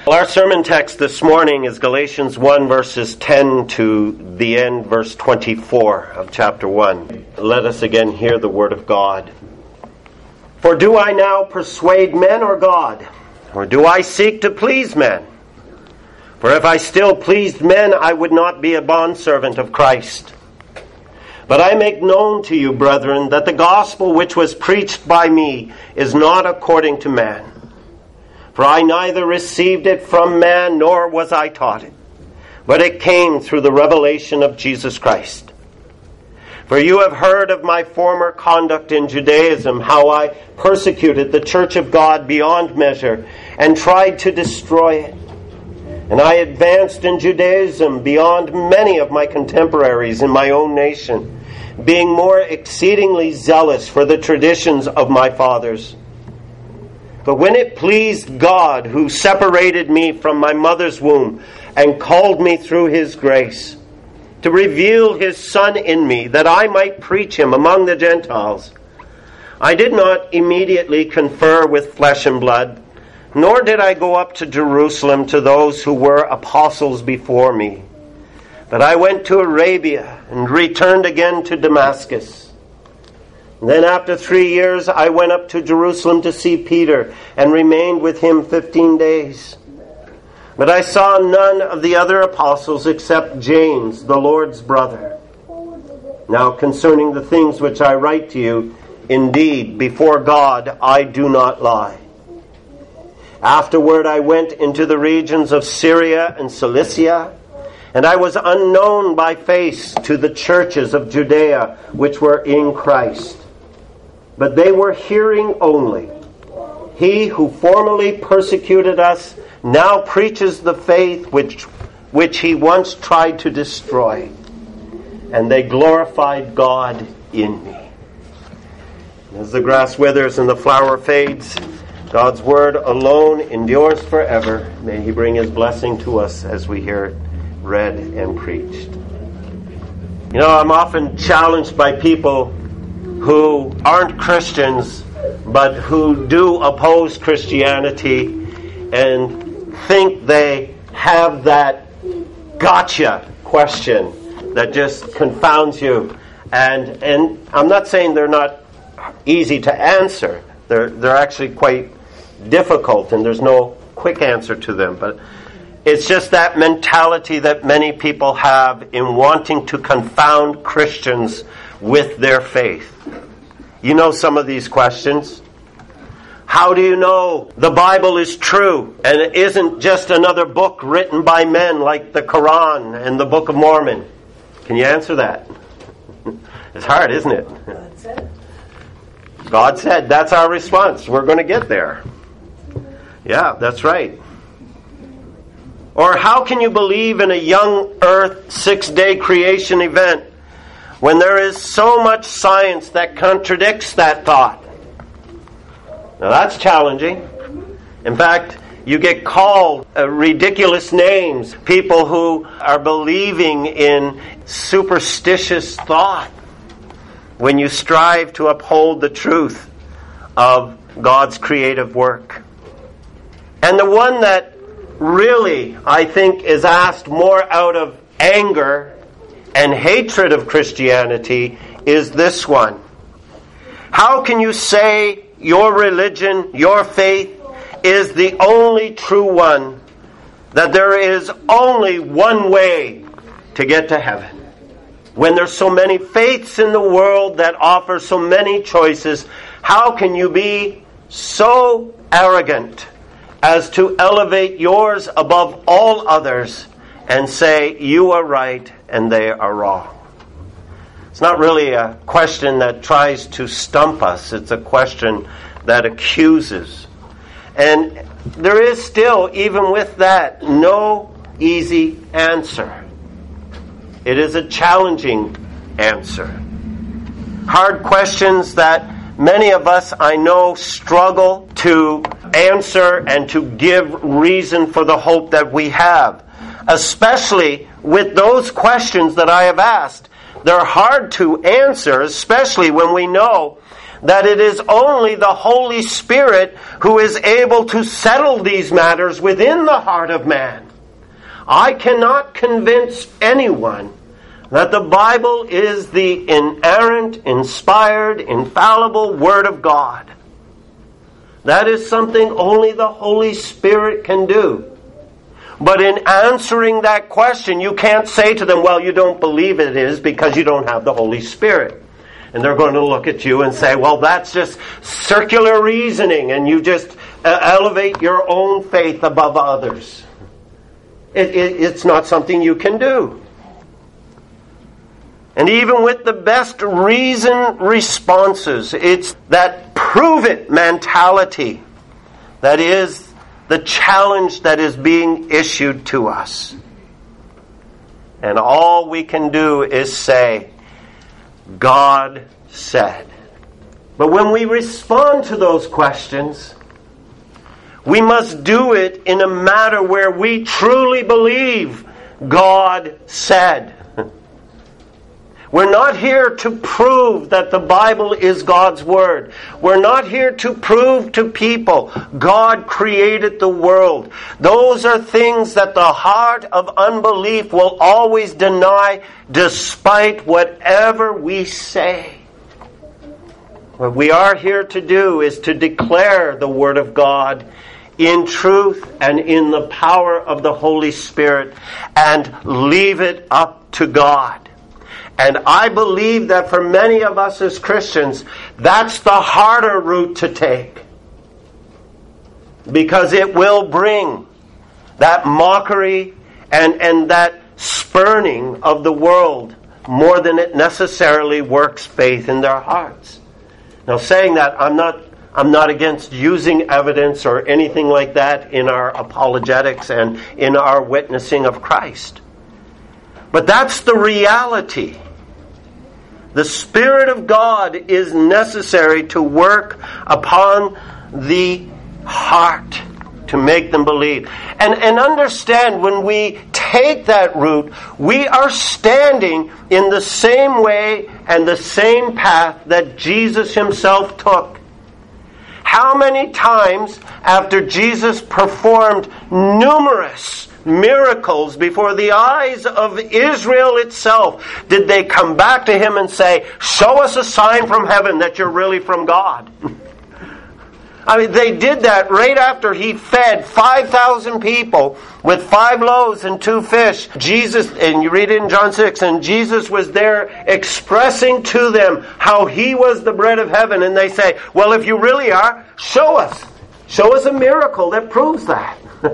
Well, our sermon text this morning is Galatians 1, verses 10 to the end, verse 24 of chapter 1. Let us again hear the word of God. For do I now persuade men or God? Or do I seek to please men? For if I still pleased men, I would not be a bondservant of Christ. But I make known to you, brethren, that the gospel which was preached by me is not according to man. For I neither received it from man, nor was I taught it, but it came through the revelation of Jesus Christ. For you have heard of my former conduct in Judaism, how I persecuted the church of God beyond measure, and tried to destroy it. And I advanced in Judaism beyond many of my contemporaries in my own nation, being more exceedingly zealous for the traditions of my fathers. But when it pleased God, who separated me from my mother's womb and called me through His grace, to reveal His Son in me, that I might preach Him among the Gentiles, I did not immediately confer with flesh and blood, nor did I go up to Jerusalem to those who were apostles before me. But I went to Arabia and returned again to Damascus. Then after 3 years I went up to Jerusalem to see Peter and remained with him 15 days. But I saw none of the other apostles except James, the Lord's brother. Now concerning the things which I write to you, indeed, before God I do not lie. Afterward I went into the regions of Syria and Cilicia, and I was unknown by face to the churches of Judea which were in Christ. But they were hearing only. He who formerly persecuted us now preaches the faith which he once tried to destroy. And they glorified God in me. As the grass withers and the flower fades, God's word alone endures forever. May He bring His blessing to us as we hear it read and preached. You know, I'm often challenged by people who aren't Christians, but who do oppose Christianity and think they have that gotcha question that just confounds you. And I'm not saying they're not easy to answer. They're actually quite difficult, and there's no quick answer to them. But it's just that mentality that many people have in wanting to confound Christians with their faith. You know some of these questions. How do you know the Bible is true and it isn't just another book written by men like the Quran and the Book of Mormon? Can you answer that? It's hard, isn't it? God said. God said. That's our response. We're going to get there. Yeah, that's right. Or how can you believe in a young earth 6-day creation event when there is so much science that contradicts that thought? Now that's challenging. In fact, you get called ridiculous names. People who are believing in superstitious thought when you strive to uphold the truth of God's creative work. And the one that really, I think, is asked more out of anger and hatred of Christianity is this one. How can you say your religion, your faith, is the only true one, that there is only one way to get to heaven? When there's so many faiths in the world that offer so many choices, how can you be so arrogant as to elevate yours above all others and say you are right and they are wrong? It's not really a question that tries to stump us. It's a question that accuses. And there is still, even with that, no easy answer. It is a challenging answer. Hard questions that many of us, I know, struggle to answer and to give reason for the hope that we have. Especially with those questions that I have asked. They're hard to answer, especially when we know that it is only the Holy Spirit who is able to settle these matters within the heart of man. I cannot convince anyone that the Bible is the inerrant, inspired, infallible Word of God. That is something only the Holy Spirit can do. But in answering that question, you can't say to them, well, you don't believe it is because you don't have the Holy Spirit. And they're going to look at you and say, well, that's just circular reasoning, and you just elevate your own faith above others. It's not something you can do. And even with the best reasoned responses, it's that prove it mentality that is the challenge that is being issued to us. And all we can do is say, God said. But when we respond to those questions, we must do it in a matter where we truly believe God said. We're not here to prove that the Bible is God's Word. We're not here to prove to people God created the world. Those are things that the heart of unbelief will always deny despite whatever we say. What we are here to do is to declare the Word of God in truth and in the power of the Holy Spirit and leave it up to God. And I believe that for many of us as Christians, that's the harder route to take. Because it will bring that mockery and that spurning of the world more than it necessarily works faith in their hearts. Now, saying that, I'm not against using evidence or anything like that in our apologetics and in our witnessing of Christ. But that's the reality. The Spirit of God is necessary to work upon the heart to make them believe. And understand, when we take that route, we are standing in the same way and the same path that Jesus himself took. How many times after Jesus performed numerous miracles before the eyes of Israel itself did they come back to him and say, show us a sign from heaven that you're really from God? I mean, they did that right after he fed 5,000 people with 5 loaves and 2 fish. Jesus, and you read it in John 6, and Jesus was there expressing to them how he was the bread of heaven. And they say, well, if you really are, show us. Show us a miracle that proves that.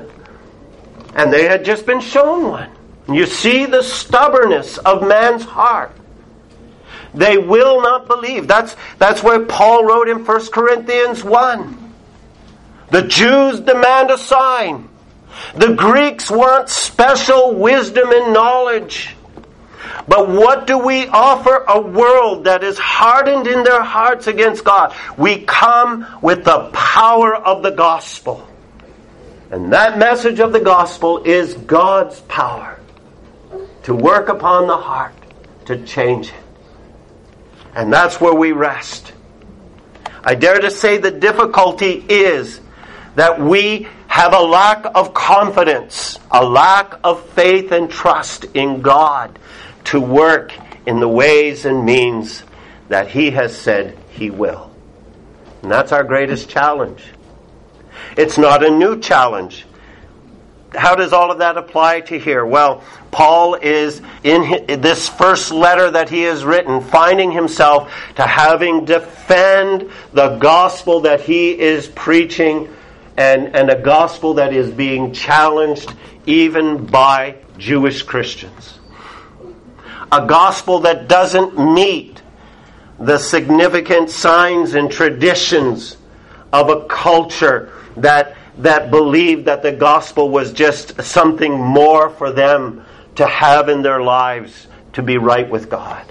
And they had just been shown one. You see the stubbornness of man's heart. They will not believe. That's what Paul wrote in 1 Corinthians 1. The Jews demand a sign. The Greeks want special wisdom and knowledge. But what do we offer a world that is hardened in their hearts against God? We come with the power of the gospel. And that message of the gospel is God's power to work upon the heart, to change it. And that's where we rest. I dare to say the difficulty is that we have a lack of confidence, a lack of faith and trust in God to work in the ways and means that He has said He will. And that's our greatest challenge. It's not a new challenge. How does all of that apply to here? Well, Paul is, in this first letter that he has written, finding himself to having defend the gospel that he is preaching, and a gospel that is being challenged even by Jewish Christians. A gospel that doesn't meet the significant signs and traditions of a culture that believed that the gospel was just something more for them to have in their lives to be right with God.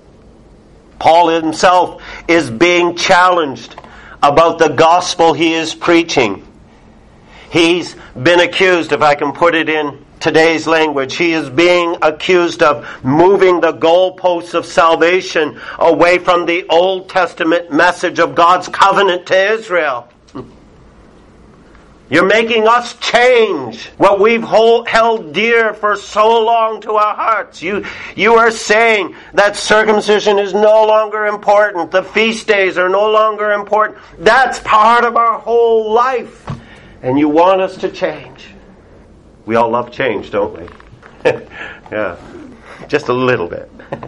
Paul himself is being challenged about the gospel he is preaching. He's been accused, if I can put it in today's language, he is being accused of moving the goalposts of salvation away from the Old Testament message of God's covenant to Israel. You're making us change what we've held dear for so long to our hearts. You are saying that circumcision is no longer important. The feast days are no longer important. That's part of our whole life. And you want us to change. We all love change, don't we? Yeah, just a little bit.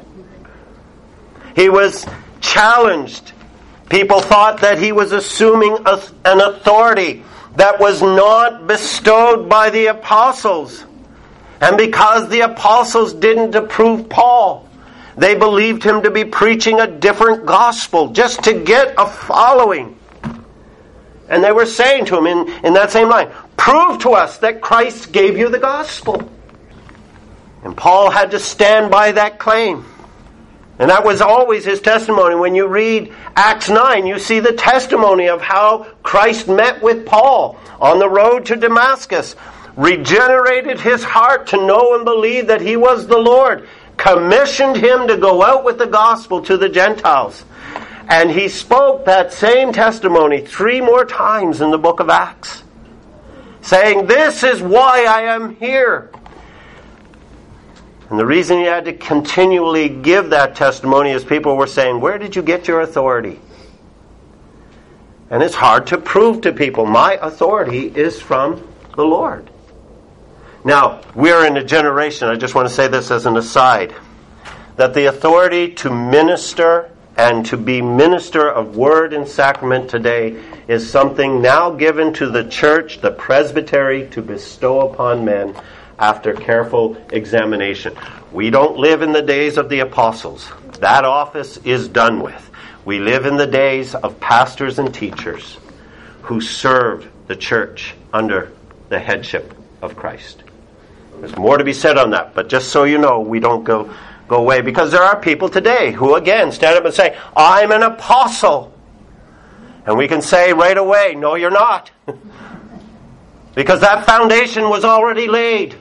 He was challenged. People thought that he was assuming an authority that was not bestowed by the apostles. And because the apostles didn't approve Paul, they believed him to be preaching a different gospel just to get a following. And they were saying to him in that same line, prove to us that Christ gave you the gospel. And Paul had to stand by that claim. And that was always his testimony. When you read Acts 9, you see the testimony of how Christ met with Paul on the road to Damascus, regenerated his heart to know and believe that he was the Lord, commissioned him to go out with the gospel to the Gentiles. And he spoke that same testimony 3 more times in the book of Acts, saying, this is why I am here. And the reason he had to continually give that testimony is people were saying, where did you get your authority? And it's hard to prove to people, my authority is from the Lord. Now, we're in a generation, I just want to say this as an aside, that the authority to minister and to be minister of word and sacrament today is something now given to the church, the presbytery, to bestow upon men after careful examination. We don't live in the days of the apostles. That office is done with. We live in the days of pastors and teachers who served the church under the headship of Christ. There's more to be said on that, but just so you know, we don't go away, because there are people today who again stand up and say, I'm an apostle. And we can say right away, no, you're not. Because that foundation was already laid.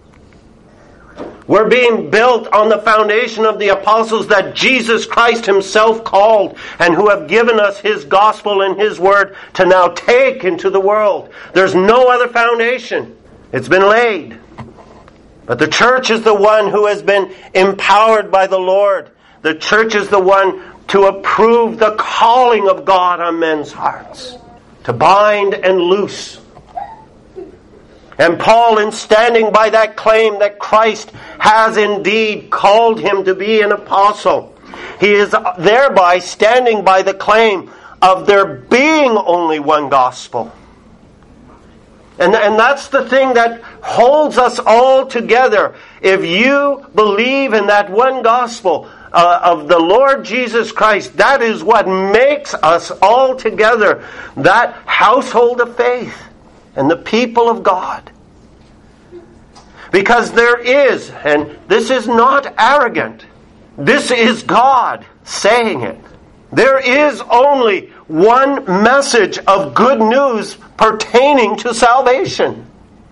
We're being built on the foundation of the apostles that Jesus Christ himself called and who have given us his gospel and his word to now take into the world. There's no other foundation. It's been laid. But the church is the one who has been empowered by the Lord. The church is the one to approve the calling of God on men's hearts, to bind and loose. And Paul, in standing by that claim that Christ has indeed called him to be an apostle, he is thereby standing by the claim of there being only one gospel. And that's the thing that holds us all together. If you believe in that one gospel of the Lord Jesus Christ, that is what makes us all together, that household of faith and the people of God. Because there is, and this is not arrogant, this is God saying it. There is only one message of good news pertaining to salvation.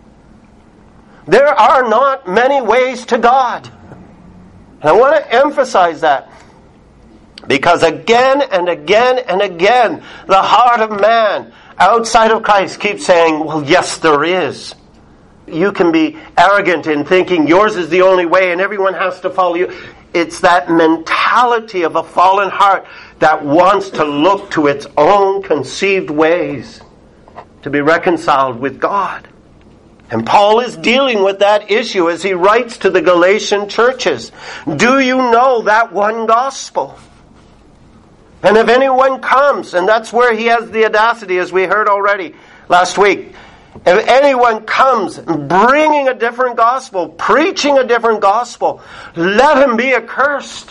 There are not many ways to God. And I want to emphasize that. Because again and again and again, the heart of man outside of Christ keeps saying, well, yes, there is. You can be arrogant in thinking yours is the only way and everyone has to follow you. It's that mentality of a fallen heart that wants to look to its own conceived ways to be reconciled with God. And Paul is dealing with that issue as he writes to the Galatian churches. Do you know that one gospel? And if anyone comes, and that's where he has the audacity, as we heard already last week, if anyone comes bringing a different gospel, preaching a different gospel, let him be accursed.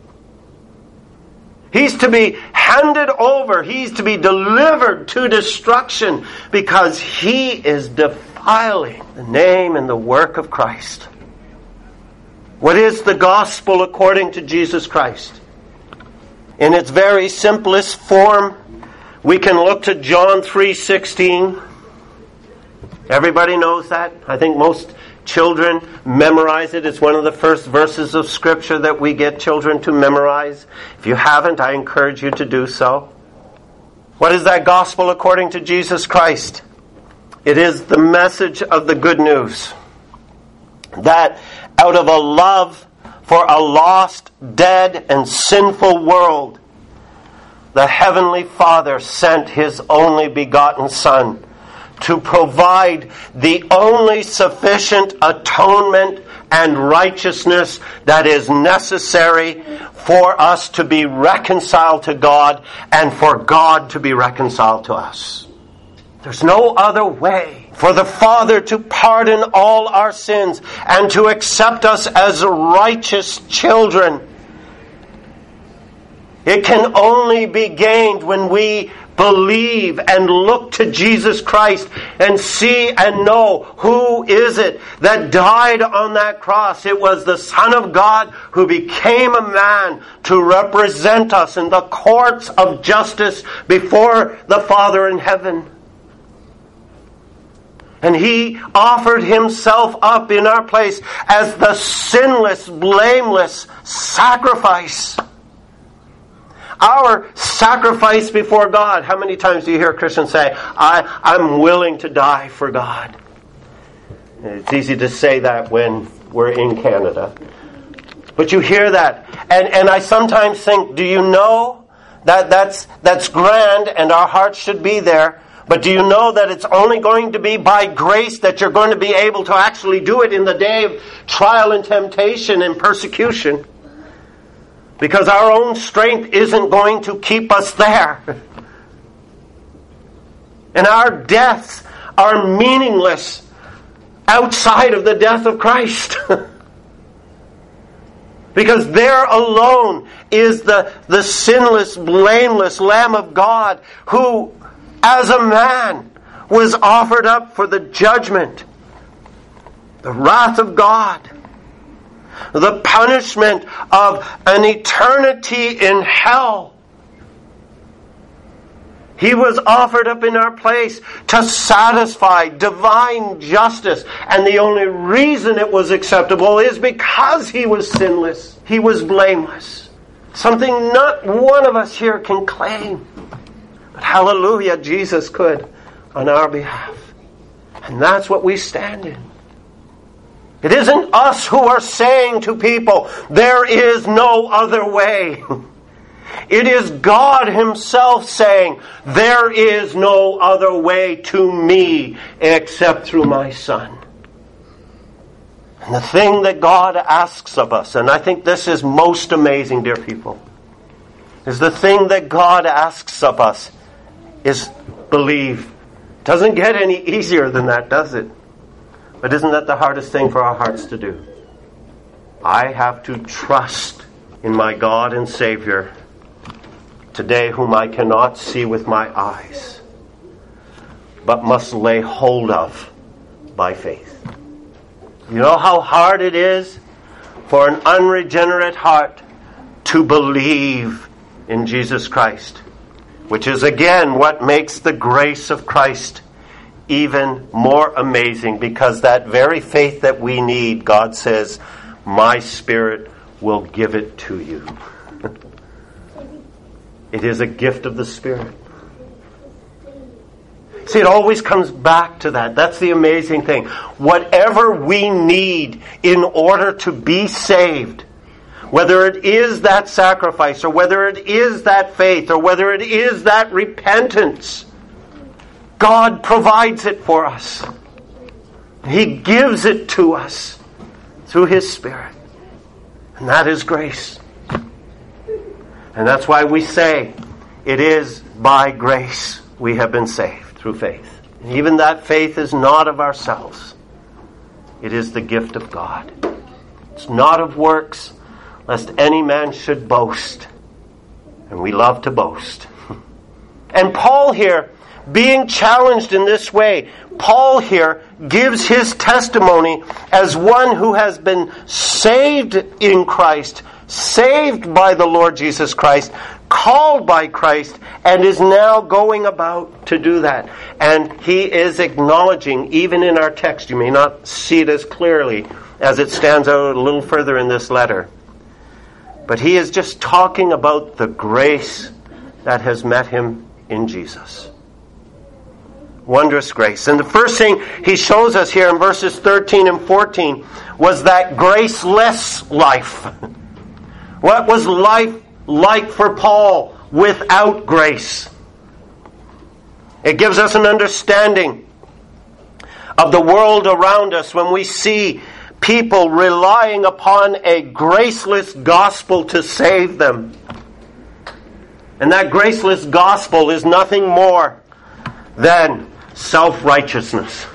He's to be handed over. He's to be delivered to destruction because he is defiling the name and the work of Christ. What is the gospel according to Jesus Christ? In its very simplest form, we can look to John 3:16. Everybody knows that. I think most children memorize it. It's one of the first verses of Scripture that we get children to memorize. If you haven't, I encourage you to do so. What is that gospel according to Jesus Christ? It is the message of the good news. That out of a love for a lost, dead, and sinful world, the Heavenly Father sent His only begotten Son to provide the only sufficient atonement and righteousness that is necessary for us to be reconciled to God and for God to be reconciled to us. There's no other way for the Father to pardon all our sins and to accept us as righteous children. It can only be gained when we believe and look to Jesus Christ and see and know who is it that died on that cross. It was the Son of God who became a man to represent us in the courts of justice before the Father in heaven. And He offered Himself up in our place as the sinless, blameless sacrifice. Our sacrifice before God. How many times do you hear Christians say, I'm willing to die for God? It's easy to say that when we're in Canada. But you hear that. And I sometimes think, do you know that that's grand and our hearts should be there? But do you know that it's only going to be by grace that you're going to be able to actually do it in the day of trial and temptation and persecution? Because our own strength isn't going to keep us there. And our deaths are meaningless outside of the death of Christ. Because there alone is the sinless, blameless Lamb of God who, as a man, was offered up for the judgment, the wrath of God, the punishment of an eternity in hell. He was offered up in our place to satisfy divine justice. And the only reason it was acceptable is because He was sinless. He was blameless. Something not one of us here can claim. But hallelujah, Jesus could on our behalf. And that's what we stand in. It isn't us who are saying to people, there is no other way. It is God Himself saying, there is no other way to me except through my Son. And the thing that God asks of us, and I think this is most amazing, dear people, is the thing that God asks of us is believe. Doesn't get any easier than that, does it? But isn't that the hardest thing for our hearts to do? I have to trust in my God and Savior today, whom I cannot see with my eyes, but must lay hold of by faith. You know how hard it is for an unregenerate heart to believe in Jesus Christ, which is again what makes the grace of Christ even more amazing, because that very faith that we need, God says, my Spirit will give it to you. It is a gift of the Spirit. See, it always comes back to that. That's the amazing thing. Whatever we need in order to be saved, whether it is that sacrifice, or whether it is that faith, or whether it is that repentance, God provides it for us. He gives it to us through His Spirit. And that is grace. And that's why we say, it is by grace we have been saved through faith. And even that faith is not of ourselves. It is the gift of God. It's not of works, lest any man should boast. And we love to boast. And Paul here, being challenged in this way, Paul here gives his testimony as one who has been saved in Christ, saved by the Lord Jesus Christ, called by Christ and is now going about to do that. And he is acknowledging, even in our text, you may not see it as clearly as it stands out a little further in this letter, but he is just talking about the grace that has met him in Jesus. Wondrous grace. And the first thing he shows us here in verses 13 and 14 was that graceless life. What was life like for Paul without grace? It gives us an understanding of the world around us when we see people relying upon a graceless gospel to save them. And that graceless gospel is nothing more than self-righteousness.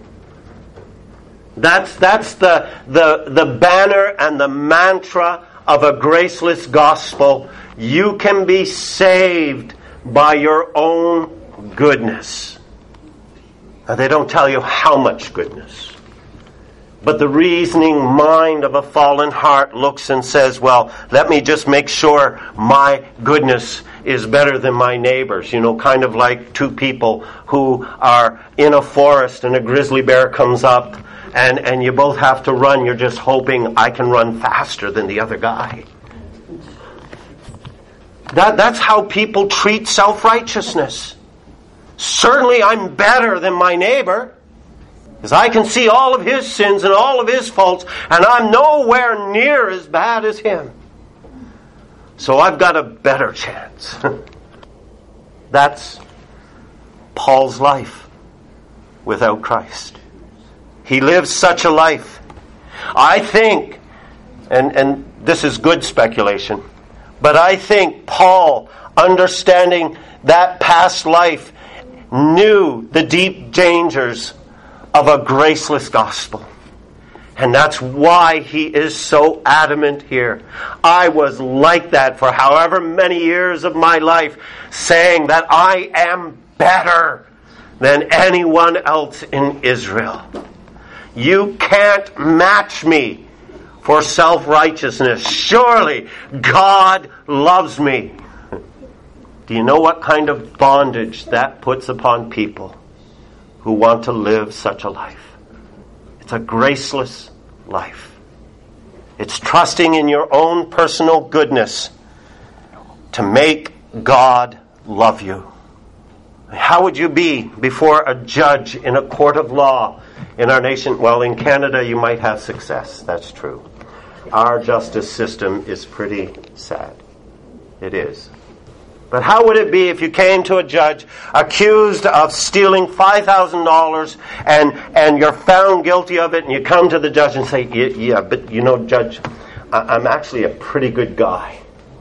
That's the banner and the mantra of a graceless gospel. You can be saved by your own goodness. Now, they don't tell you how much goodness. But the reasoning mind of a fallen heart looks and says, well, let me just make sure my goodness is better than my neighbor's. You know, kind of like two people who are in a forest and a grizzly bear comes up and you both have to run. You're just hoping I can run faster than the other guy. That's how people treat self-righteousness. Certainly I'm better than my neighbor, because I can see all of his sins and all of his faults, and I'm nowhere near as bad as him. So I've got a better chance. That's Paul's life without Christ. He lives such a life. I think, and this is good speculation, but I think Paul, understanding that past life, knew the deep dangers of a graceless gospel. And that's why he is so adamant here. I was like that for however many years of my life, saying that I am better than anyone else in Israel. You can't match me for self-righteousness. Surely God loves me. Do you know what kind of bondage that puts upon people who want to live such a life? It's a graceless life. It's trusting in your own personal goodness to make God love you. How would you be before a judge in a court of law in our nation? Well, in Canada you might have success. That's true. Our justice system is pretty sad. It is. But how would it be if you came to a judge accused of stealing $5,000 and you're found guilty of it, and you come to the judge and say, yeah, but you know, Judge, I'm actually a pretty good guy.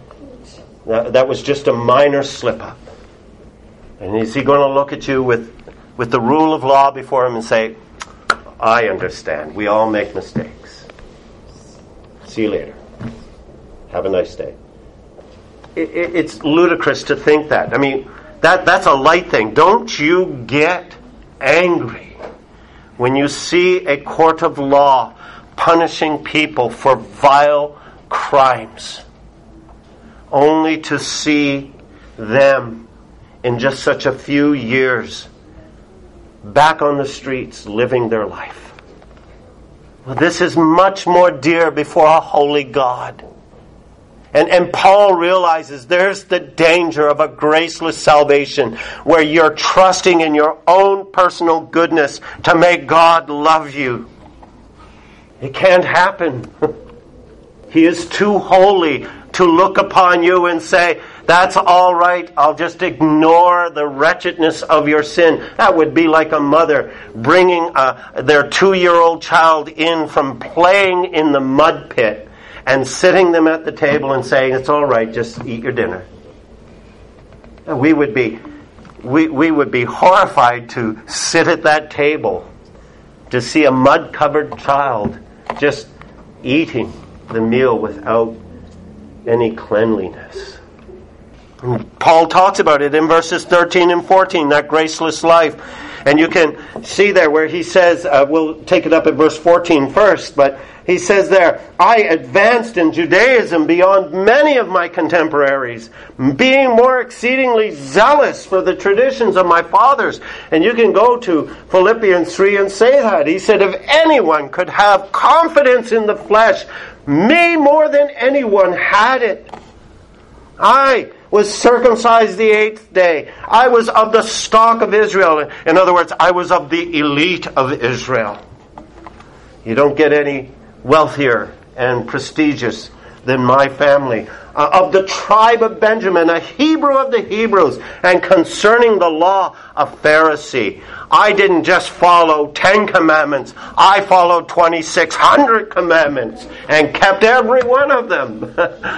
That was just a minor slip-up. And is he going to look at you with the rule of law before him and say, I understand. We all make mistakes. See you later. Have a nice day. It's ludicrous to think that. I mean, that's a light thing. Don't you get angry when you see a court of law punishing people for vile crimes, only to see them in just such a few years back on the streets living their life? Well, this is much more dear before a holy God. And Paul realizes there's the danger of a graceless salvation where you're trusting in your own personal goodness to make God love you. It can't happen. He is too holy to look upon you and say, that's all right, I'll just ignore the wretchedness of your sin. That would be like a mother bringing their 2-year-old child in from playing in the mud pit and sitting them at the table and saying, it's all right, just eat your dinner. We would be horrified to sit at that table to see a mud-covered child just eating the meal without any cleanliness. And Paul talks about it in verses 13 and 14, that graceless life. And you can see there where he says, we'll take it up at verse 14 first, but he says there, I advanced in Judaism beyond many of my contemporaries, being more exceedingly zealous for the traditions of my fathers. And you can go to Philippians 3 and say that. He said, if anyone could have confidence in the flesh, me more than anyone had it. I was circumcised the 8th day. I was of the stock of Israel. In other words, I was of the elite of Israel. You don't get any wealthier and prestigious than my family. Of the tribe of Benjamin, a Hebrew of the Hebrews, and concerning the law, a Pharisee. I didn't just follow 10 commandments. I followed 2,600 commandments and kept every one of them.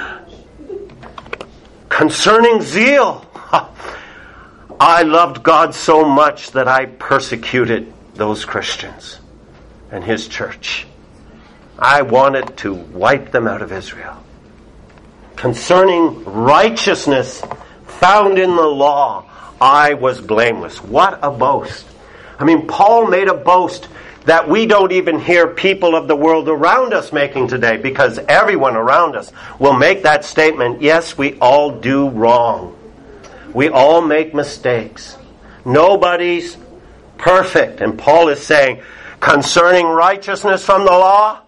Concerning zeal, I loved God so much that I persecuted those Christians and His church. I wanted to wipe them out of Israel. Concerning righteousness found in the law, I was blameless. What a boast. I mean, Paul made a boast that we don't even hear people of the world around us making today, because everyone around us will make that statement. Yes, we all do wrong. We all make mistakes. Nobody's perfect. And Paul is saying, concerning righteousness from the law,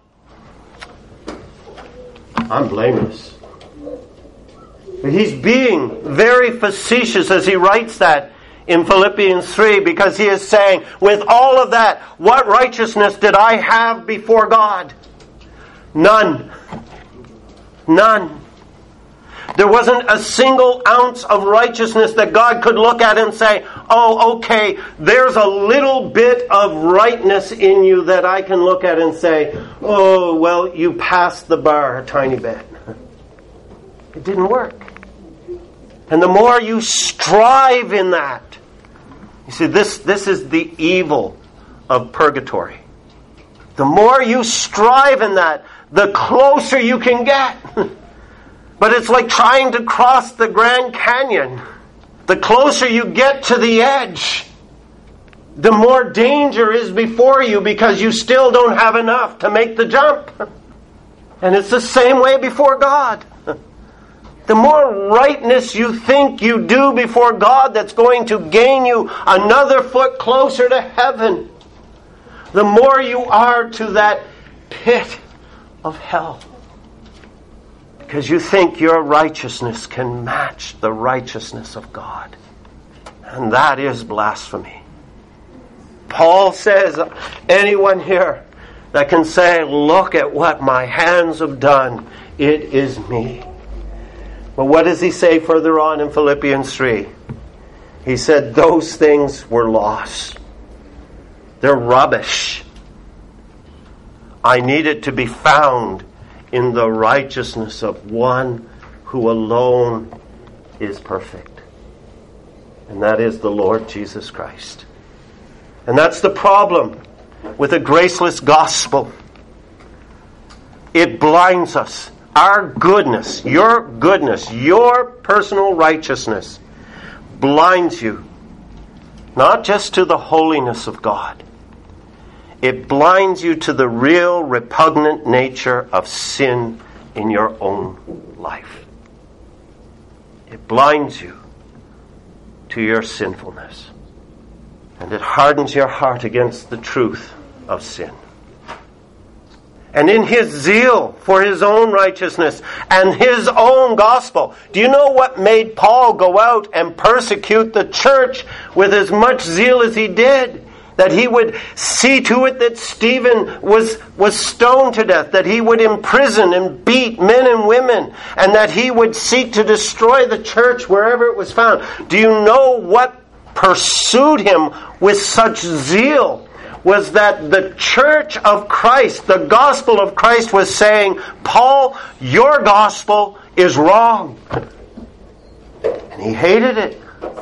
I'm blameless. He's being very facetious as he writes that in Philippians 3, because he is saying, with all of that, what righteousness did I have before God? None. None. There wasn't a single ounce of righteousness that God could look at and say, oh, okay, there's a little bit of rightness in you that I can look at and say, oh, well, you passed the bar a tiny bit. It didn't work. And the more you strive in that, you see, this is the evil of purgatory. The more you strive in that, the closer you can get. But it's like trying to cross the Grand Canyon. The closer you get to the edge, the more danger is before you, because you still don't have enough to make the jump. And it's the same way before God. The more rightness you think you do before God that's going to gain you another foot closer to heaven, the more you are to that pit of hell. Because you think your righteousness can match the righteousness of God. And that is blasphemy. Paul says, anyone here that can say, look at what my hands have done, it is me. But what does he say further on in Philippians 3? He said, those things were lost. They're rubbish. I needed to be found in the righteousness of one who alone is perfect. And that is the Lord Jesus Christ. And that's the problem with a graceless gospel. It blinds us. Our goodness, your personal righteousness blinds you not just to the holiness of God. It blinds you to the real repugnant nature of sin in your own life. It blinds you to your sinfulness. And it hardens your heart against the truth of sin. And in his zeal for his own righteousness and his own gospel, do you know what made Paul go out and persecute the church with as much zeal as he did? That he would see to it that Stephen was stoned to death, that he would imprison and beat men and women, and that he would seek to destroy the church wherever it was found. Do you know what pursued him with such zeal? Was that the church of Christ, the gospel of Christ, was saying, Paul, your gospel is wrong. And he hated it.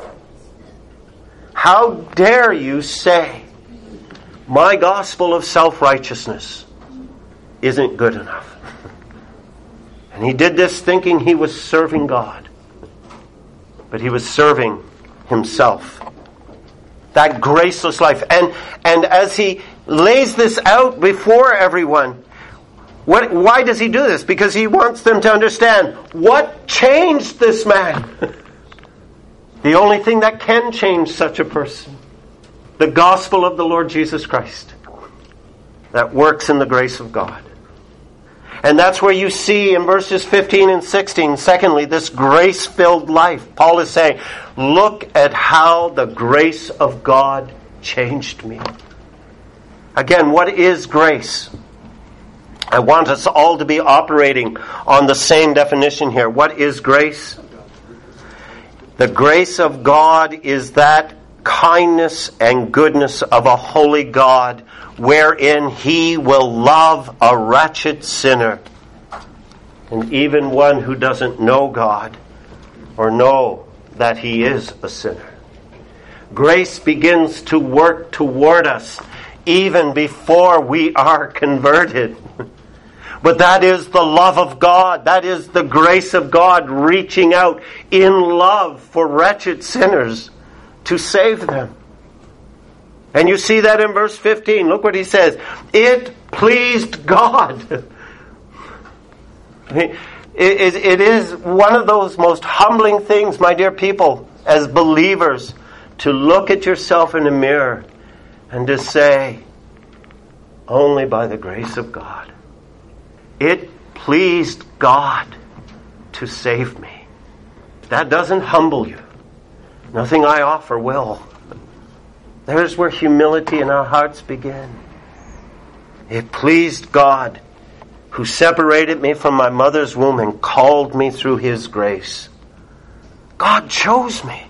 How dare you say, my gospel of self-righteousness isn't good enough? And he did this thinking he was serving God. But he was serving himself. That graceless life. And as he lays this out before everyone, why does he do this? Because he wants them to understand what changed this man. The only thing that can change such a person. The gospel of the Lord Jesus Christ. That works in the grace of God. And that's where you see in verses 15 and 16, secondly, this grace-filled life. Paul is saying, look at how the grace of God changed me. Again, what is grace? I want us all to be operating on the same definition here. What is grace? The grace of God is that kindness and goodness of a holy God, wherein He will love a wretched sinner, and even one who doesn't know God or know that he is a sinner. Grace begins to work toward us even before we are converted. But that is the love of God. That is the grace of God reaching out in love for wretched sinners to save them. And you see that in verse 15. Look what he says. It pleased God. It is one of those most humbling things, my dear people, as believers, to look at yourself in a mirror and to say, only by the grace of God. It pleased God to save me. That doesn't humble you. Nothing I offer will. There's where humility in our hearts begin. It pleased God, who separated me from my mother's womb and called me through His grace. God chose me.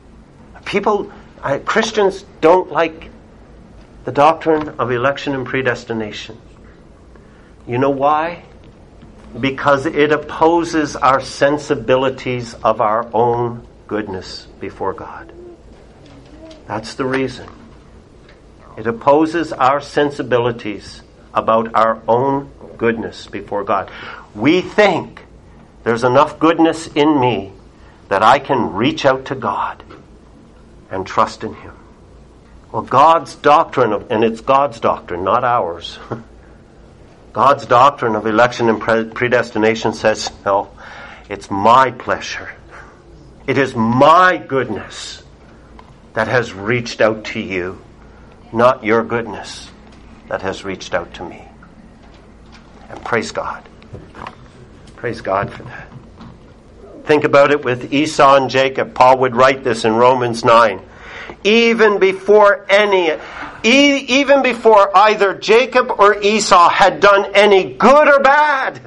Christians don't like the doctrine of election and predestination. You know why? Because it opposes our sensibilities of our own goodness before God. That's the reason. It opposes our sensibilities about our own goodness before God. We think there's enough goodness in me that I can reach out to God and trust in Him. Well, God's doctrine, and it's God's doctrine, not ours. God's doctrine of election and predestination says, no, it's my pleasure. It is my goodness that has reached out to you, not your goodness that has reached out to me. And praise God. Praise God for that. Think about it with Esau and Jacob. Paul would write this in Romans 9. Even before either Jacob or Esau had done any good or bad.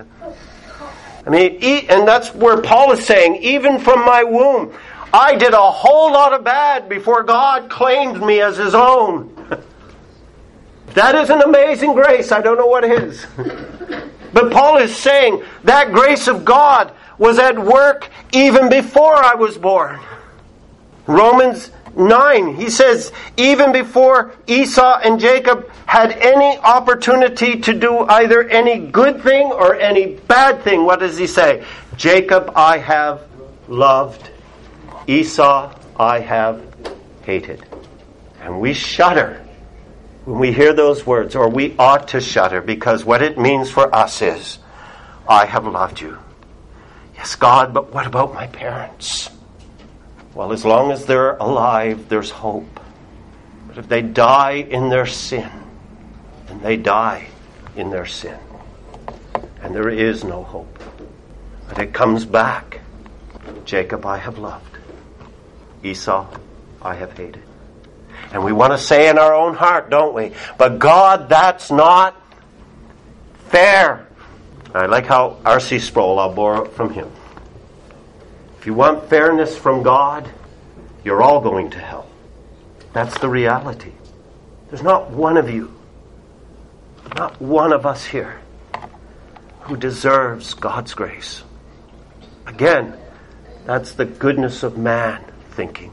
And that's where Paul is saying, even from my womb, I did a whole lot of bad before God claimed me as His own. That is an amazing grace. I don't know what is. But Paul is saying that grace of God was at work even before I was born. Romans 9, he says, even before Esau and Jacob had any opportunity to do either any good thing or any bad thing, what does he say? Jacob I have loved, Esau I have hated. And we shudder when we hear those words, or we ought to shudder, because what it means for us is, I have loved you. Yes, God, but what about my parents? Well, as long as they're alive, there's hope. But if they die in their sin, then they die in their sin. And there is no hope. But it comes back. Jacob I have loved. Esau I have hated. And we want to say in our own heart, don't we? But God, that's not fair. I like how R.C. Sproul, I'll borrow it from him. If you want fairness from God, you're all going to hell. That's the reality. There's not one of you, not one of us here, who deserves God's grace. Again, that's the goodness of man thinking.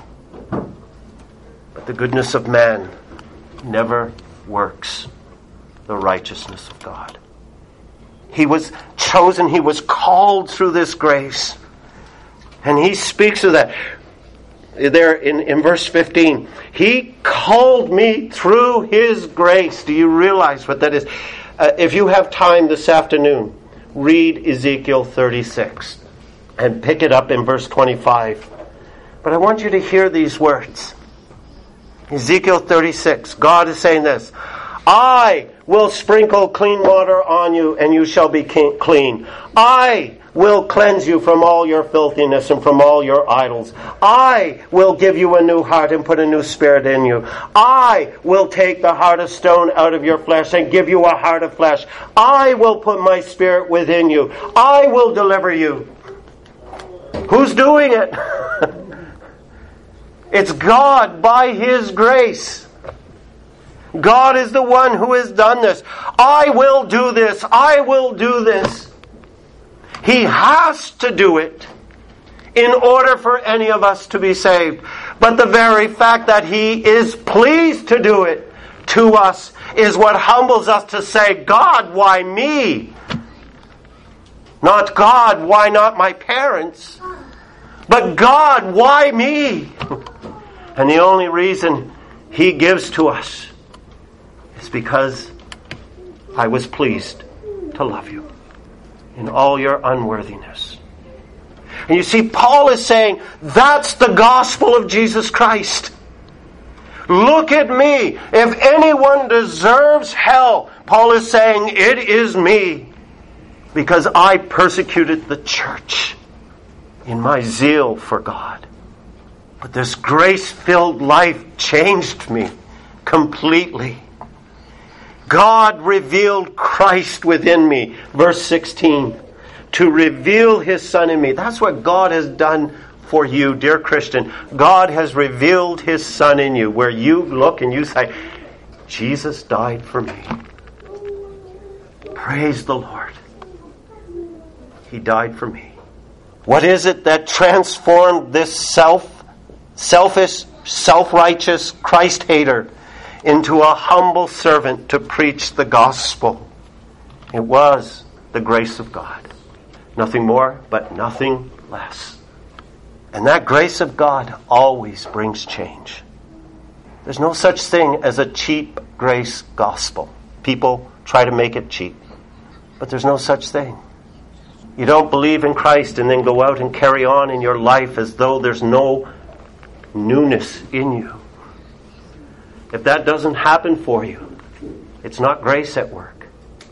But the goodness of man never works the righteousness of God. He was chosen, he was called through this grace. And he speaks of that. there in verse 15. He called me through His grace. Do you realize what that is? If you have time this afternoon, read Ezekiel 36 and pick it up in verse 25. But I want you to hear these words. Ezekiel 36, God is saying this: I will sprinkle clean water on you, and you shall be clean. I will cleanse you from all your filthiness and from all your idols. I will give you a new heart and put a new spirit in you. I will take the heart of stone out of your flesh and give you a heart of flesh. I will put my spirit within you. I will deliver you. Who's doing it? It's God by His grace. God is the one who has done this. I will do this. I will do this. He has to do it in order for any of us to be saved. But the very fact that He is pleased to do it to us is what humbles us to say, God, why me? Not God, why not my parents? But God, why me? And the only reason He gives to us is because I was pleased to love you in all your unworthiness. And you see, Paul is saying, that's the gospel of Jesus Christ. Look at me. If anyone deserves hell, Paul is saying, it is me. Because I persecuted the church in my zeal for God. But this grace-filled life changed me completely. God revealed Christ within me. Verse 16. To reveal His Son in me. That's what God has done for you, dear Christian. God has revealed His Son in you. Where you look and you say, Jesus died for me. Praise the Lord. He died for me. What is it that transformed this selfish, self-righteous Christ-hater into a humble servant to preach the gospel? It was the grace of God. Nothing more, but nothing less. And that grace of God always brings change. There's no such thing as a cheap grace gospel. People try to make it cheap. But there's no such thing. You don't believe in Christ and then go out and carry on in your life as though there's no newness in you. If that doesn't happen for you, it's not grace at work.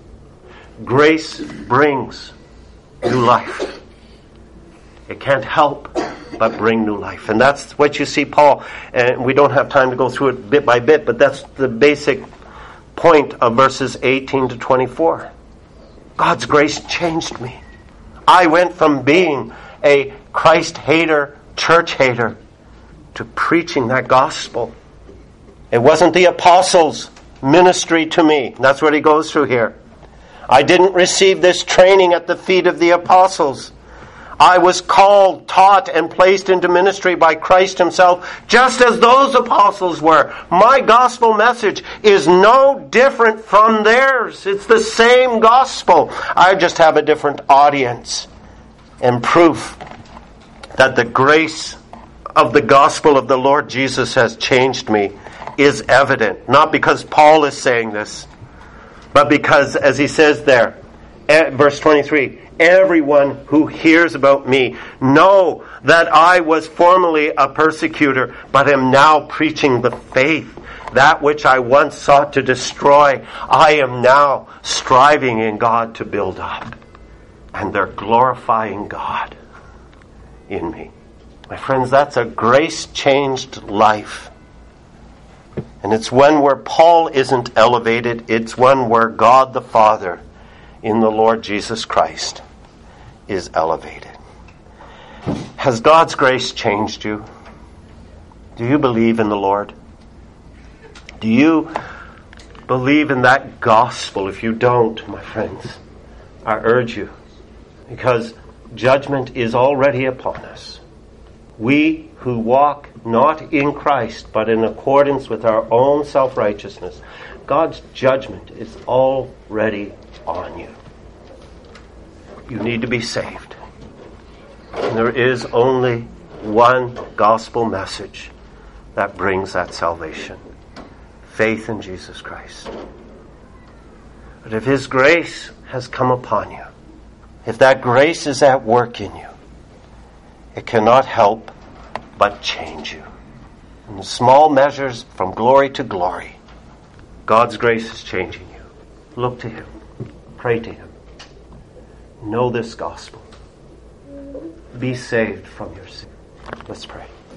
Grace brings new life. It can't help but bring new life. And that's what you see Paul, and we don't have time to go through it bit by bit, but that's the basic point of verses 18 to 24. God's grace changed me. I went from being a Christ hater, church hater, to preaching that gospel. It wasn't the apostles' ministry to me. That's what he goes through here. I didn't receive this training at the feet of the apostles. I was called, taught, and placed into ministry by Christ Himself, just as those apostles were. My gospel message is no different from theirs. It's the same gospel. I just have a different audience. And proof that the grace of the gospel of the Lord Jesus has changed me is evident. Not because Paul is saying this, but because, as he says there, verse 23, everyone who hears about me know that I was formerly a persecutor, but am now preaching the faith. That which I once sought to destroy, I am now striving in God to build up. And they're glorifying God in me. My friends, that's a grace-changed life. And it's one where Paul isn't elevated. It's one where God the Father in the Lord Jesus Christ is elevated. Has God's grace changed you? Do you believe in the Lord? Do you believe in that gospel? If you don't, my friends, I urge you, because judgment is already upon us. We who walk not in Christ, but in accordance with our own self-righteousness, God's judgment is already on you. You need to be saved. And there is only one gospel message that brings that salvation. Faith in Jesus Christ. But if His grace has come upon you, if that grace is at work in you, it cannot help but change you. In small measures, from glory to glory, God's grace is changing you. Look to Him. Pray to Him. Know this gospel. Be saved from your sin. Let's pray.